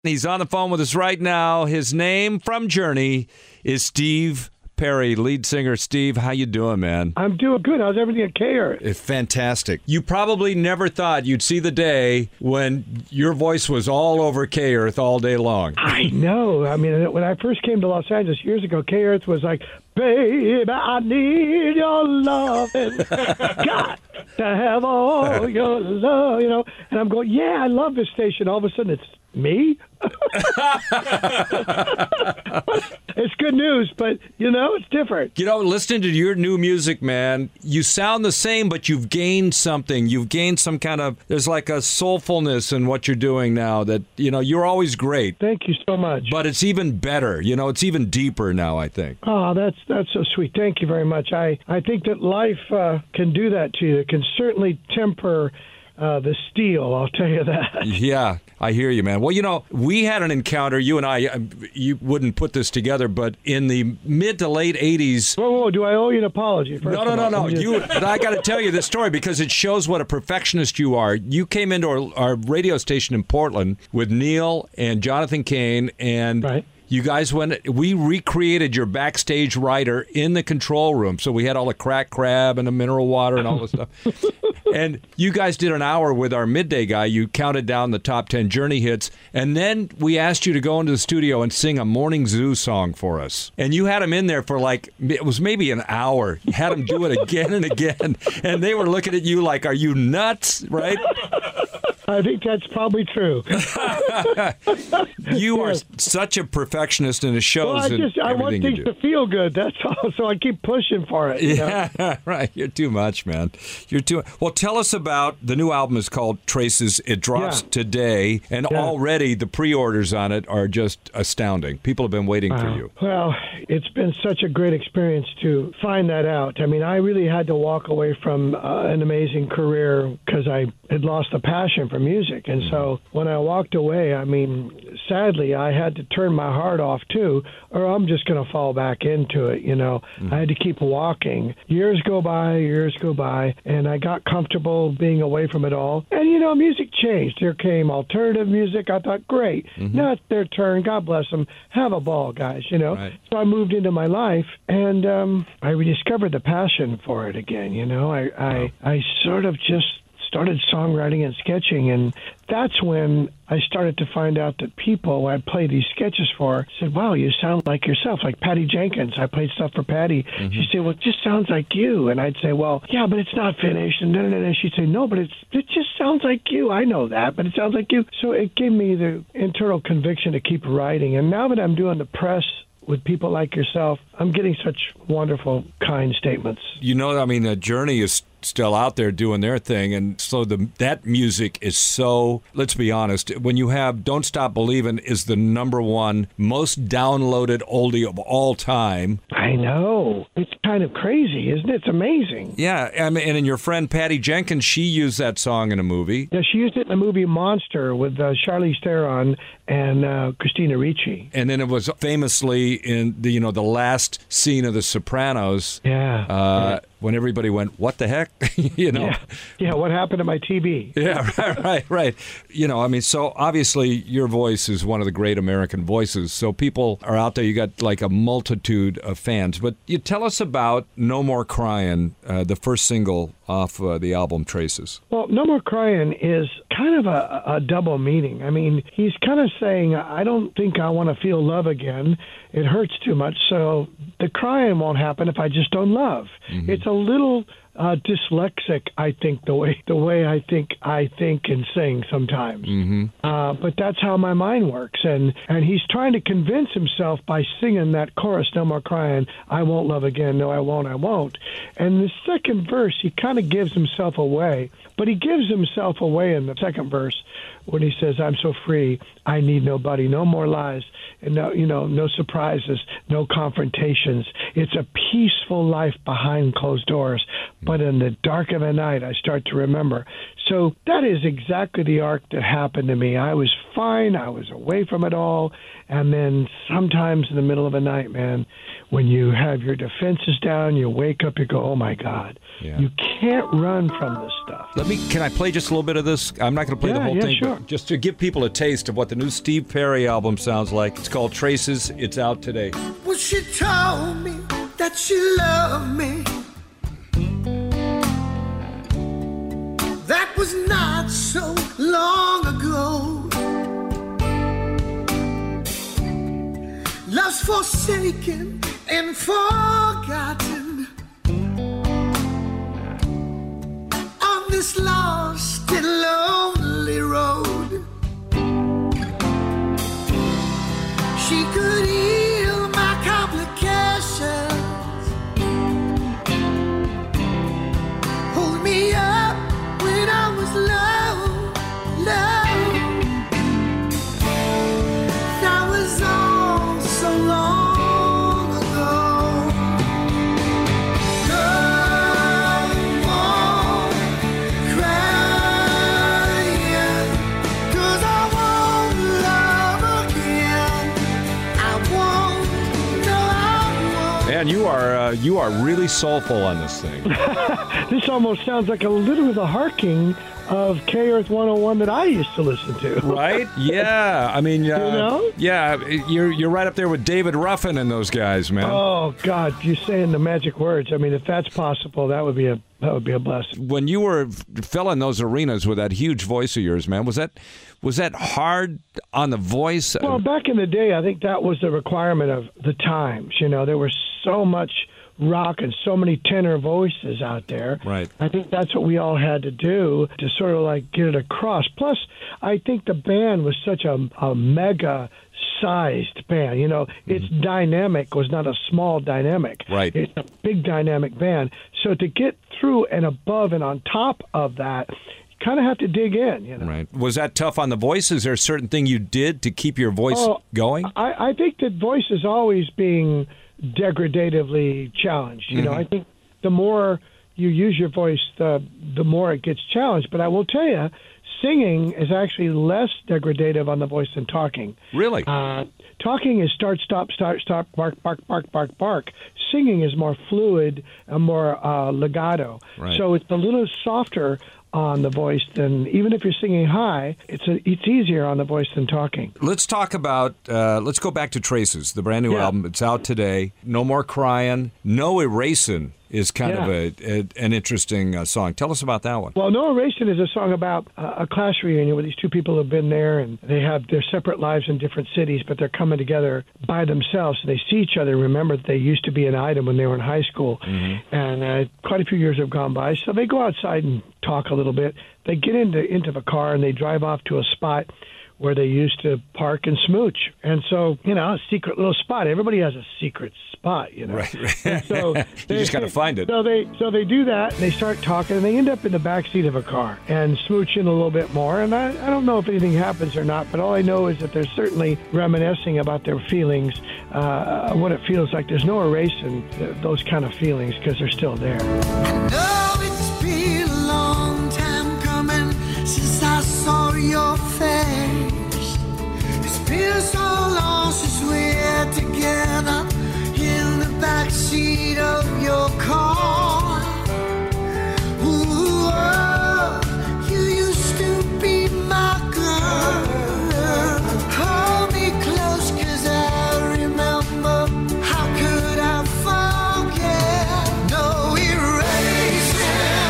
He's on the phone with us right now. His name from Journey is Steve Perry, lead singer. Steve, how you doing, man? I'm doing good. How's everything at K-Earth? It's fantastic. You probably never thought you'd see the day when your voice was all over K-Earth all day long. I know. I mean, when I first came to Los Angeles years ago, K-Earth was like, baby, I need your love and got to have all your love, you know. And I'm going, yeah, I love this station. All of a sudden, it's me? It's good news, but, you know, it's different. You know, listening to your new music, man, you sound the same, but you've gained something. You've gained some kind of, there's like a soulfulness in what you're doing now that, you know, you're always great. Thank you so much. But it's even better. You know, it's even deeper now, I think. Oh, that's so sweet. Thank you very much. I think that life can do that to you. It can certainly temper the steel, I'll tell you that. Yeah, I hear you, man. Well, you know, we had an encounter, you and I, you wouldn't put this together, but in the mid to late 80s. Whoa, do I owe you an apology? No. But I got to tell you this story because it shows what a perfectionist you are. You came into our radio station in Portland with Neil and Jonathan Cain, and right. You guys we recreated your backstage writer in the control room. So we had all the crack crab and the mineral water and all the stuff. And you guys did an hour with our midday guy. You counted down the top 10 Journey hits. And then we asked you to go into the studio and sing a Morning Zoo song for us. And you had him in there for it was maybe an hour. You had him do it again and again. And they were looking at you like, are you nuts? Right? I think that's probably true. You are such a perfectionist, and it shows. Well, I want things to feel good. That's all. So I keep pushing for it. Yeah, right. You're too much, man. You're too. Well, tell us about the new album. Is called Traces. It drops today, and already the pre-orders on it are just astounding. People have been waiting for you. Well, it's been such a great experience to find that out. I mean, I really had to walk away from an amazing career because I had lost the passion for music. And so when I walked away, I mean, sadly, I had to turn my heart off too, or I'm just going to fall back into it, you know. I had to keep walking. Years go by, and I got comfortable being away from it all. And, you know, music changed. There came alternative music. I thought, great. Now it's their turn. God bless them. Have a ball, guys, you know. Right. So I moved into my life, and I rediscovered the passion for it again, you know. I sort of just started songwriting and sketching, and that's when I started to find out that people I played these sketches for said, wow, you sound like yourself, like Patty Jenkins. I played stuff for Patty. She'd say, well, it just sounds like you. And I'd say, well, yeah, but it's not finished. And she'd say, no, but it just sounds like you. I know that, but it sounds like you. So it gave me the internal conviction to keep writing. And now that I'm doing the press with people like yourself, I'm getting such wonderful, kind statements. You know, I mean, the Journey is still out there doing their thing, and so that music is so, let's be honest, when you have Don't Stop Believin' is the number one most downloaded oldie of all time. I know. It's kind of crazy, isn't it? It's amazing. Yeah, I mean, and your friend Patty Jenkins, she used that song in a movie. Yeah, she used it in the movie Monster with Charlize Theron and Christina Ricci. And then it was famously in the last scene of The Sopranos. Yeah. When everybody went, what the heck? You know? Yeah, what happened to my TV? Yeah, right. You know, I mean, so obviously your voice is one of the great American voices. So people are out there. You got like a multitude of fans. But you tell us about No More Crying, the first single off the album Traces. Well, No More Crying is kind of a double meaning. I mean, he's kind of saying, I don't think I want to feel love again. It hurts too much, so the crying won't happen if I just don't love. It's a little dyslexic, I think, the way I think and sing sometimes. But that's how my mind works, and he's trying to convince himself by singing that chorus, No More Crying, I won't love again, no, I won't. And the second verse, he kind of gives himself away, but he gives himself away in the second verse when he says, I'm so free, I need nobody, no more lies, and no surprises, no confrontations. It's a peaceful life behind closed doors, but in the dark of the night, I start to remember. So that is exactly the arc that happened to me. I was fine. I was away from it all. And then sometimes in the middle of the night, man, when you have your defenses down, you wake up, you go, oh, my God. Yeah. You can't run from this stuff. Can I play just a little bit of this? I'm not going to play the whole thing, sure. but just to give people a taste of what the new Steve Perry album sounds like. It's called Traces. It's out today. Well, she told me that she loved me. That was not so long ago. Love's forsaken and forgotten on this lost and lonely road. She could heal my complications, hold me up when I was low, low. That was all so long ago. No more crying, 'cause I won't love again. I won't, no, I won't. Man, you are really soulful on this thing. This almost sounds like a little bit of the harking of K-Earth 101 that I used to listen to. Right? Yeah. I mean, know? Yeah, you're right up there with David Ruffin and those guys, man. Oh, God, you're saying the magic words. I mean, if that's possible, that would be a blessing. When you were filling those arenas with that huge voice of yours, man, was that hard on the voice? Well, back in the day, I think that was the requirement of the times. You know, there was so much rock and so many tenor voices out there. Right. I think that's what we all had to do to sort of like get it across. Plus, I think the band was such a mega sized band. You know, its dynamic was not a small dynamic. Right. It's a big dynamic band. So to get through and above and on top of that, you kind of have to dig in, you know. Right. Was that tough on the voice? Is there a certain thing you did to keep your voice going? I think that voice is always being degradatively challenged. You know, I think the more you use your voice, the more it gets challenged. But I will tell you, singing is actually less degradative on the voice than talking. Really? Talking is start, stop, bark, bark, bark, bark, bark. Singing is more fluid and more legato. Right. So it's a little softer on the voice than, even if you're singing high, it's easier on the voice than talking. Let's talk about, let's go back to Traces, the brand new album. It's out today. No More Crying. No Erasing is kind of an interesting song. Tell us about that one. Well, No Erasing is a song about a class reunion where these two people have been there and they have their separate lives in different cities, but they're coming together by themselves. So they see each other, remember that they used to be an item when they were in high school. And quite a few years have gone by. So they go outside and talk a little bit. They get into the car and they drive off to a spot where they used to park and smooch. And so, you know, a secret little spot. Everybody has a secret spot, you know. Right. And so you just got to find it. So they do that, and they start talking, and they end up in the back seat of a car and smooching a little bit more. And I don't know if anything happens or not, but all I know is that they're certainly reminiscing about their feelings, what it feels like. There's no erasing those kind of feelings because they're still there. No, it's been a long time coming since I saw your face. It's been so long since we're together in the backseat of your car. Ooh, oh, you used to be my girl. Hold me close 'cause I remember. How could I forget? No erasing.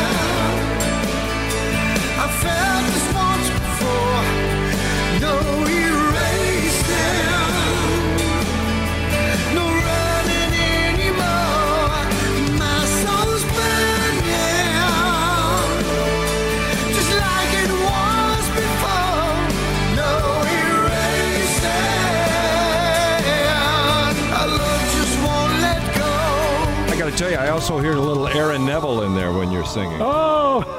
I felt this once before. No erasing. No running anymore. My soul's burning, just like it was before. No erasing. Our love just won't let go. I got to tell you, I also hear a little Aaron Neville in there when you're singing. Oh!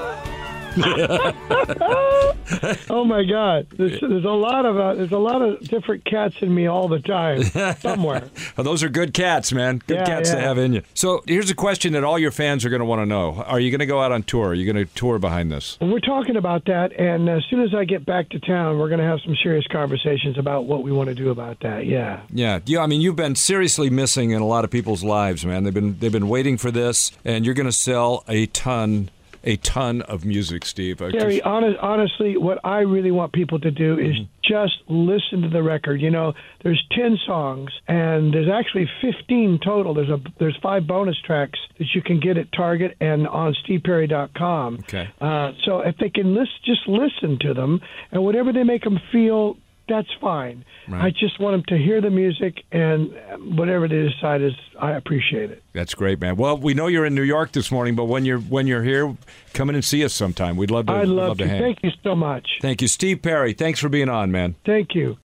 Oh my God! There's a lot of different cats in me all the time somewhere. Well, those are good cats, man. Good cats to have in you. So here's a question that all your fans are going to want to know: are you going to go out on tour? Are you going to tour behind this? We're talking about that, and as soon as I get back to town, we're going to have some serious conversations about what we want to do about that. Yeah. Yeah. I mean, you've been seriously missing in a lot of people's lives, man. They've been waiting for this, and you're going to sell a ton a ton of music, Steve. Gary, honestly, what I really want people to do is just listen to the record. You know, there's 10 songs, and there's actually 15 total. There's 5 bonus tracks that you can get at Target and on steveperry.com. Okay. So if they can just listen to them, and whatever they make them feel, that's fine. Right. I just want them to hear the music, and whatever they decide I appreciate it. That's great, man. Well, we know you're in New York this morning, but when you're here, come in and see us sometime. We'd love to. I'd love to. Hang. Thank you so much. Thank you, Steve Perry. Thanks for being on, man. Thank you.